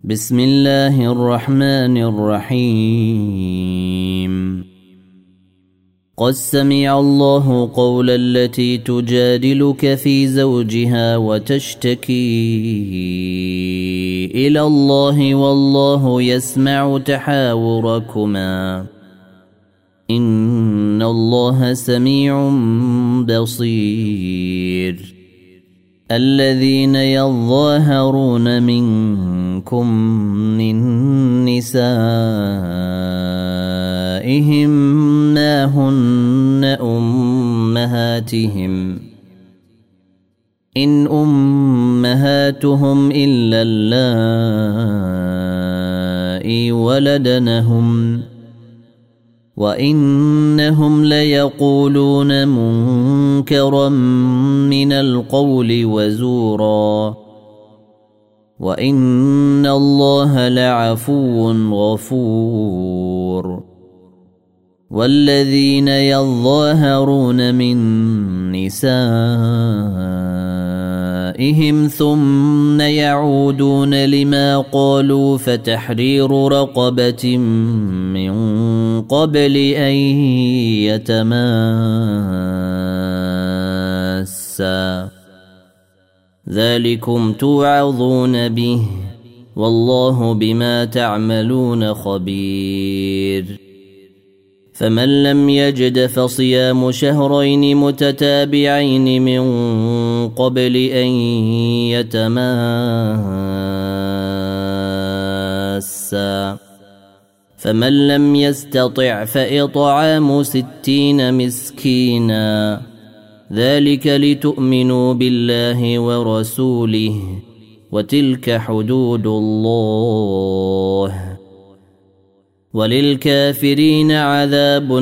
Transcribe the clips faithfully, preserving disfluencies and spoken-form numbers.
بسم الله الرحمن الرحيم. قد سمع الله قول التي تجادلك في زوجها وتشتكي إلى الله والله يسمع تحاوركما إن الله سميع بصير. الذين يظاهرون منكم من نسائهم ما هن أمهاتهم إن أمهاتهم إلا اللائي ولدنهم وإنهم ليقولون منكرا من القول وزورا وإن الله لعفو غفور. والذين يظاهرون من نسائهم ثم يعودون لما قالوا فتحرير رقبة من قبل أن يتماسا ذلكم توعظون به والله بما تعملون خبير. فمن لم يجد فصيام شهرين متتابعين من قبل أن يتماسا فمن لم يستطع فإطعام ستين مسكينا ذلك لتؤمنوا بالله ورسوله وتلك حدود الله وللكافرين عذاب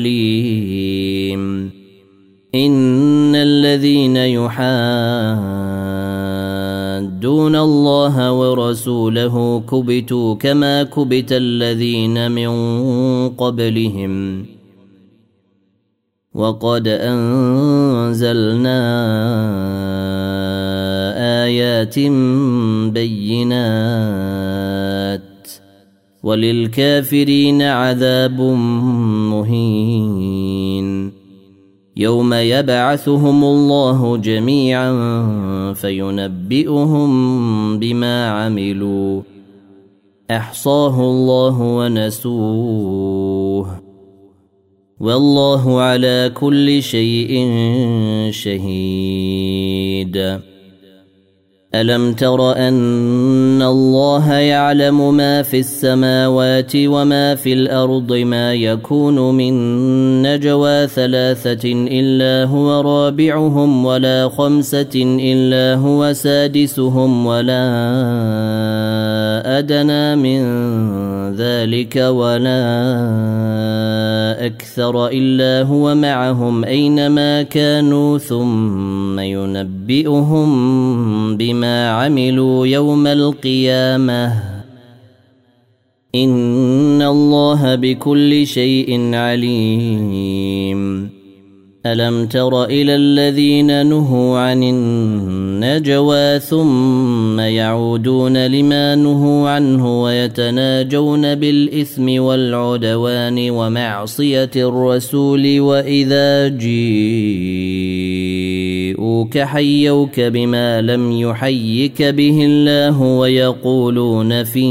أليم. إن الذين يحادون الله ورسوله كبتوا كما كبت الذين من قبلهم وقد أنزلنا آيات بينات وللكافرين عذاب مهين. يوم يبعثهم الله جميعا فينبئهم بما عملوا أحصاه الله ونسوه والله على كل شيء شهيد. ألم تر أن الله يعلم ما في السماوات وما في الأرض ما يكون من نجوى ثلاثة إلا هو رابعهم ولا خمسة إلا هو سادسهم ولا أدنى من ذلك ولا أكثر إلا هو معهم أينما كانوا ثم ينبئهم بما عملوا يوم القيامة إن الله بكل شيء عليم. ألم تر إلى الذين نهوا عن النجوى ثم يعودون لما نهوا عنه ويتناجون بالإثم والعدوان ومعصية الرسول وإذا جيءوك حيوك بما لم يحيك به الله ويقولون في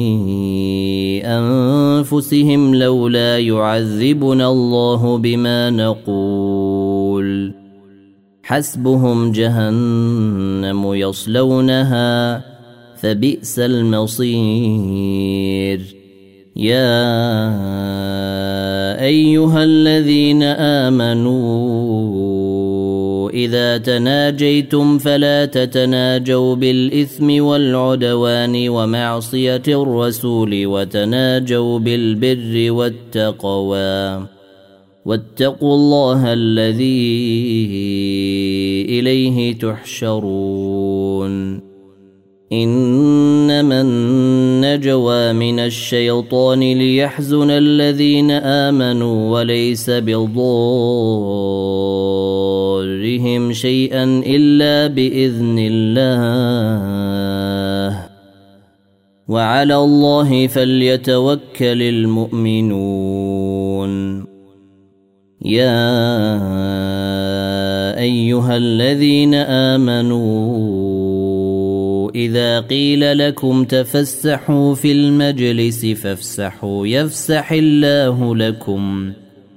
أنفسهم لولا يعذبنا الله بما نقول حسبهم جهنم يصلونها فبئس المصير. يا أيها الذين آمنوا إذا تناجيتم فلا تتناجوا بالإثم والعدوان ومعصية الرسول وتناجوا بالبر والتقوى واتقوا الله الذي إليه تحشرون. إنما النجوى من الشيطان ليحزن الذين آمنوا وليس بضارهم شيئا إلا بإذن الله وعلى الله فليتوكل المؤمنون يا أيها الذين آمنوا إذا قيل لكم تفسحوا في المجلس فافسحوا يفسح الله لكم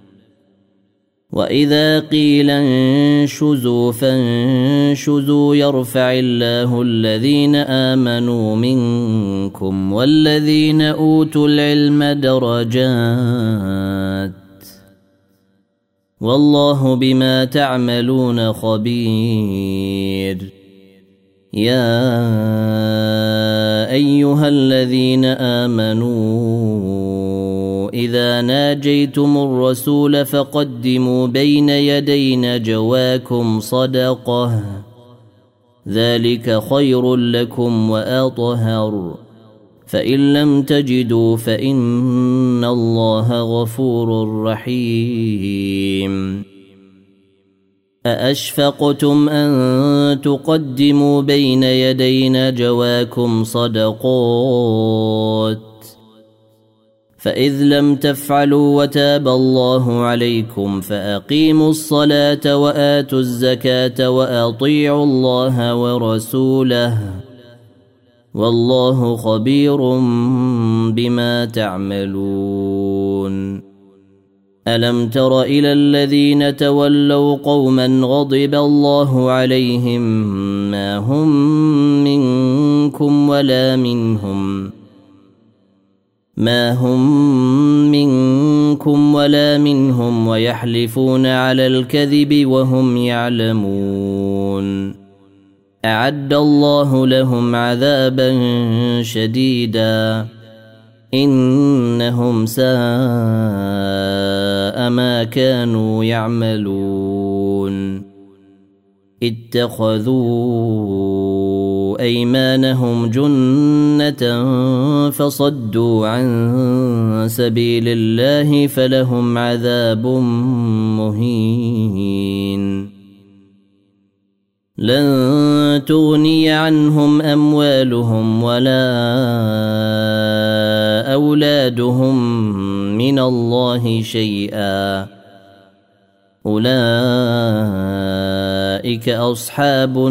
وإذا قيل انشزوا فانشزوا يرفع الله الذين آمنوا منكم والذين أوتوا العلم درجات والله بما تعملون خبير يا أيها الذين آمنوا إذا ناجيتم الرسول فقدموا بين يدي نجواكم صدقة ذلك خير لكم وأطهر فإن لم تجدوا فإن الله غفور رحيم أأشفقتم أن تقدموا بين يدي نجواكم صدقات فإذ لم تفعلوا وتاب الله عليكم فأقيموا الصلاة وآتوا الزكاة وأطيعوا الله ورسوله والله خبير بما تعملون ألم تر إلى الذين تولوا قوما غضب الله عليهم ما هم منكم ولا منهم ما هم منكم ولا منهم ويحلفون على الكذب وهم يعلمون أعد الله لهم عذابا شديدا إنهم ساء ما كانوا يعملون اتخذوا أيمانهم جنة فصدوا عن سبيل الله فلهم عذاب مهين لن تغني عنهم أموالهم ولا أولادهم من الله شيئا أولئك أصحاب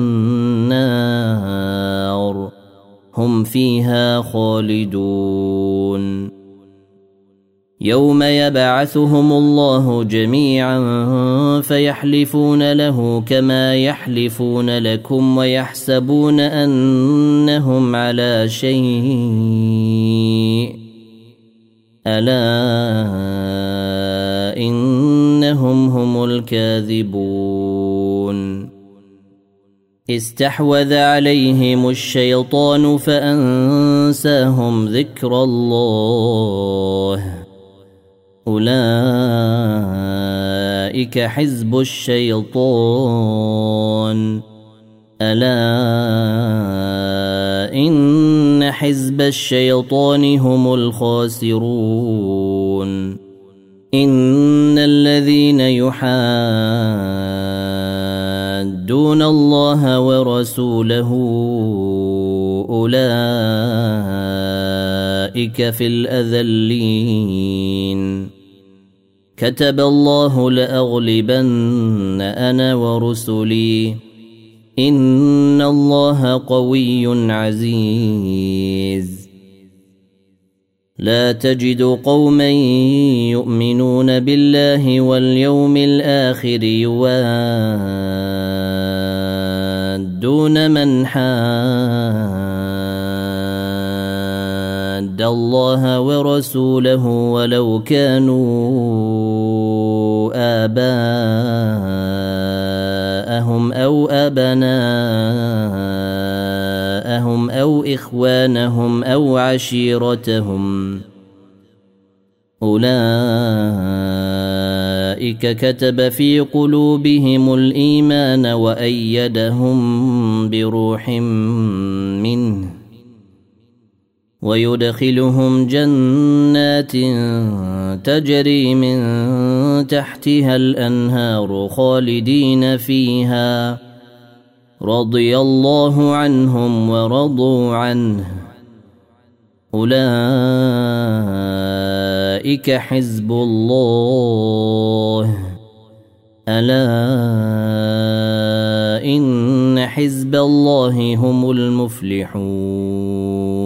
النار هم فيها خالدون يوم يبعثهم الله جميعا فيحلفون له كما يحلفون لكم ويحسبون أنهم على شيء ألا إنهم هم الكاذبون استحوذ عليهم الشيطان فأنساهم ذكر الله أولئك حزب الشيطان ألا إن حزب الشيطان هم الخاسرون إن الذين يحادون الله ورسوله أولئك في الأذلين كتب الله لأغلبن أنا ورسلي إن الله قوي عزيز لا تجد قوما يؤمنون بالله واليوم الآخر يوادون من حاد الله ورسوله ولو كانوا آباءهم أو أبناءهم أو إخوانهم أو عشيرتهم أولئك كتب في قلوبهم الإيمان وأيدهم بروح منه ويدخلهم جنات تجري من تحتها الأنهار خالدين فيها رضي الله عنهم ورضوا عنه أولئك حزب الله ألا إن حزب الله هم المفلحون